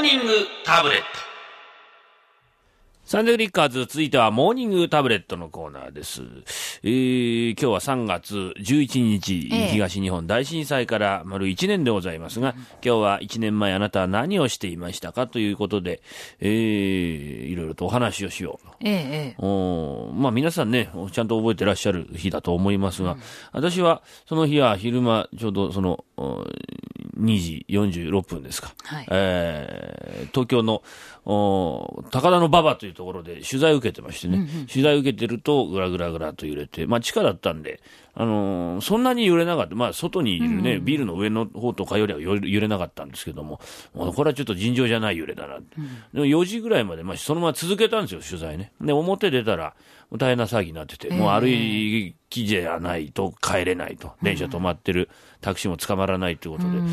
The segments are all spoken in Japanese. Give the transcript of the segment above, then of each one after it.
ニングタブレット。サンデーリッカーズ、続いてはモーニングタブレットのコーナーです。今日は3月11日、東日本大震災から丸1年でございますが、今日は1年前あなたは何をしていましたかということで、いろいろとお話をしよう。まあ皆さんね、ちゃんと覚えてらっしゃる日だと思いますが、私はその日は昼間、ちょうどその、2時46分ですか。はい、東京の高田馬場というところで取材を受けてましてね、取材を受けてるとぐらぐらぐらと揺れて、まあ地下だったんで、そんなに揺れなかった。まあ外にいるね、ビルの上の方とかよりは揺れなかったんですけども、これはちょっと尋常じゃない揺れだな。でも4時ぐらいまで、まあそのまま続けたんですよ、取材ね。で、表出たら大変な騒ぎになってて、もう歩きじゃないと帰れないと。電車止まってる。タクシーも捕まらないということで、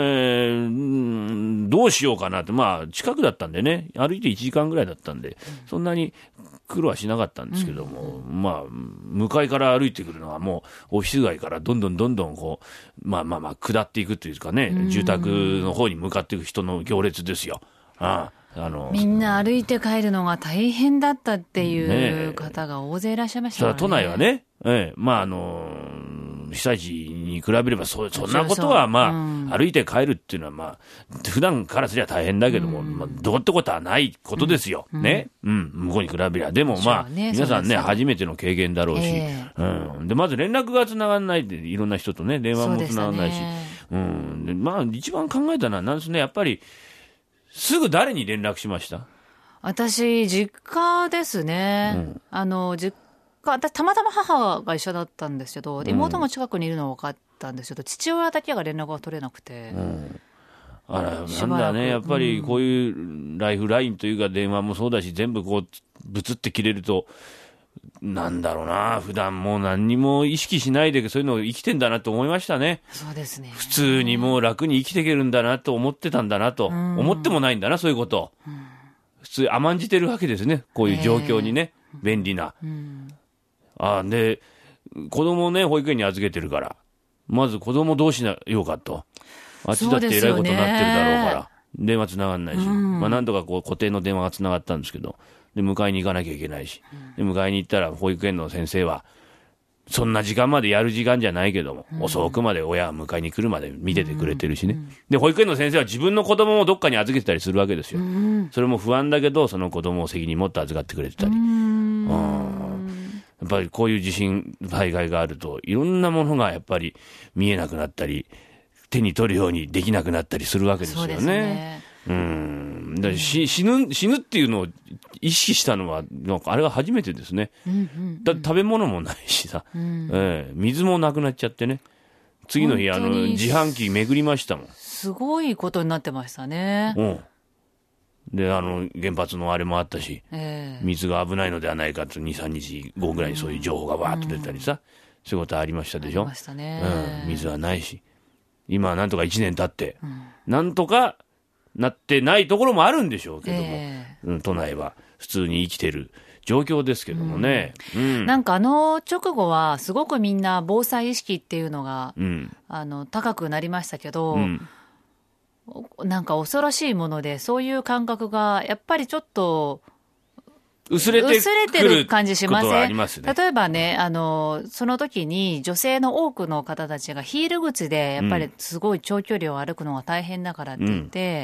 どうしようかなって、まあ近くだったんでね、歩いて1時間ぐらいだったんで、そんなに苦労はしなかったんですけども、まあ向かいから歩いてくるのはもうオフィス街からどんどんこうまあ下っていくというかね、住宅の方に向かっていく人の行列ですよ。 みんな歩いて帰るのが大変だったっていう方が大勢いらっしゃいましたからね。 都内はね、まあ被災地に比べればそんなことはまあ、歩いて帰るっていうのはまあ普段からすりゃ大変だけども、まあ、どうってことはないことですよ、ね、向こうに比べりゃ。でもまあ、皆さんね初めての経験だろうし、でまず連絡がつながらないで、いろんな人とね電話もつながらないし、でまあ一番考えたのはなんですね、やっぱりすぐ誰に連絡しました？ 私実家ですね、実家、私たまたま母が一緒だったんですけど、妹も近くにいるのは分かったんですけど、父親だけが連絡が取れなくて、 なんだね、やっぱりこういうライフラインというか電話もそうだし、全部こうブツって切れると、なんだろうな、普段もう何にも意識しないでそういうのを生きてんだなと思いましたね。 そうですね。 普通にもう楽に生きていけるんだなと思ってたんだなと、思ってもないんだな、そういうこと。普通甘んじてるわけですね、こういう状況にね、便利な。で、子供をね、保育園に預けてるから、まず子供どうしようかと。あっちだってえらいことになってるだろうから、電話つながんないし、まあなんとかこう固定の電話がつながったんですけど、で、迎えに行かなきゃいけないし、で、迎えに行ったら保育園の先生は、そんな時間までやる時間じゃないけども、遅くまで親が迎えに来るまで見ててくれてるしね。で、保育園の先生は自分の子供をどっかに預けてたりするわけですよ。それも不安だけど、その子供を責任持って預かってくれてたり。やっぱりこういう地震災害があるといろんなものがやっぱり見えなくなったり手に取るようにできなくなったりするわけですよね。そうですね。だ死ぬっていうのを意識したのはなんかあれが初めてですね。だって食べ物もないしさ、水もなくなっちゃってね。次の日自販機巡りましたもん。 すごいことになってましたね。 で、原発のあれもあったし、水が危ないのではないかと2、3日後ぐらいにそういう情報がわーっと出たりさ、そういうことありましたでしょ。ありましたね。水はないし、今はなんとか1年経って、なんとかなってないところもあるんでしょうけども、都内は普通に生きてる状況ですけどもね。 なんか直後はすごくみんな防災意識っていうのが、高くなりましたけど、なんか恐ろしいもので、そういう感覚がやっぱりちょっと薄れてる感じしません？例えばね、その時に女性の多くの方たちがヒール靴でやっぱりすごい長距離を歩くのが大変だからって言って、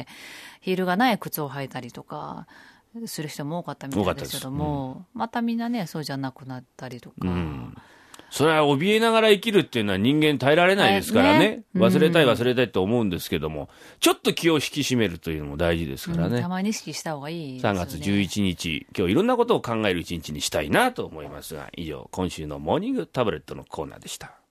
ヒールがない靴を履いたりとかする人も多かったみたいですけども、またみんなねそうじゃなくなったりとか。 それは怯えながら生きるっていうのは人間耐えられないですからね。忘れたいと思うんですけども、ちょっと気を引き締めるというのも大事ですからね。 たまに意識した方がいいですね。 3月11日、今日いろんなことを考える一日にしたいなと思いますが、以上、今週のモーニングタブレットのコーナーでした。